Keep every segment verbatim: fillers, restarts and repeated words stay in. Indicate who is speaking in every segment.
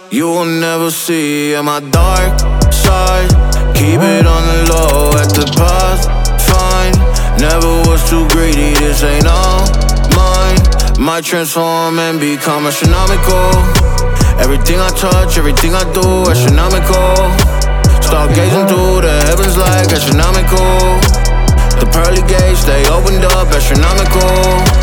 Speaker 1: you will never see. In my dark side, keep it on the low. At the path, fine. Never was too greedy, this ain't all mine. Might transform and become astronomical. Everything I touch, everything I do, astronomical. Start gazing through the heavens like astronomical. The pearly gates, they opened up, astronomical.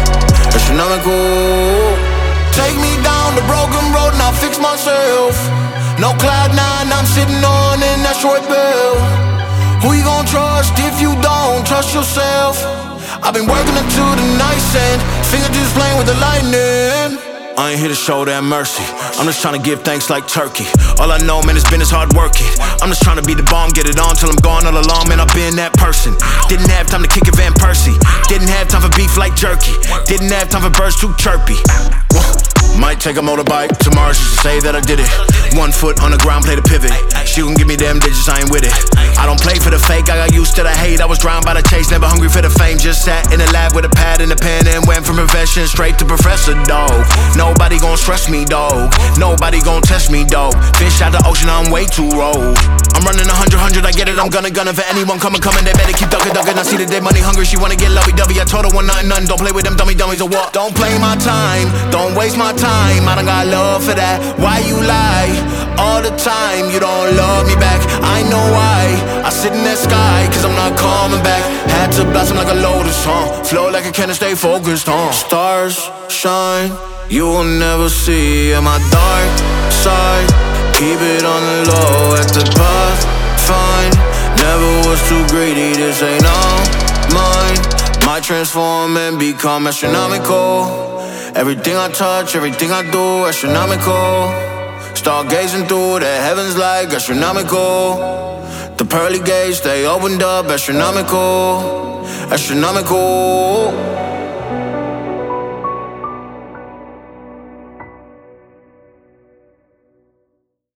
Speaker 1: Astronomical. Take me down the broken road and I'll fix myself. No cloud nine, I'm sitting on an asteroid belt. Who you gon' trust if you don't trust yourself? I've been working until the night's end, fingertips playing with the lightning. I ain't here to show that mercy, I'm just trying to give thanks like turkey. All I know, man, it's been this hard working. I'm just trying to be the bomb, get it on till I'm gone all along. Man, I've been that person. Didn't have time to kick a Van Persie. Didn't have time for beef like jerky. Didn't have time for birds too chirpy. Might take a motorbike tomorrow just to say that I did it. One foot on the ground, play the pivot. She gon' give me them digits, I ain't with it. I don't play for the fake, I got used to the hate. I was drowned by the chase, never hungry for the fame. Just sat in the lab with a pad and a pen and went from profession straight to professor, dog. Nobody gon' stress me, dog. Nobody gon' test me, dog. Fish out the ocean, I'm way too rogue. I'm running a hundred, hundred, I get it, I'm gonna, gonna for anyone coming, coming. They better keep ducking, ducking. I see that they money hungry, she wanna get lovey-dovey. I told her one nothing, nothing. Don't play with them dummy dummies or what? Don't play my time, don't waste my time. I don't got love for that. Why you lie all the time? You don't love me back. I know why. I sit in that sky, cause I'm not coming back. Had to blossom like a lotus, huh? Flow like a cannon, stay focused, huh? Stars shine, you will never see. In my dark side, keep it on the low. At the path, fine. Never was too greedy, this ain't all mine. Might transform and become astronomical. Everything I touch, everything I do, astronomical. Start gazing through the heavens like astronomical. The pearly gates, they opened up, astronomical. Astronomical.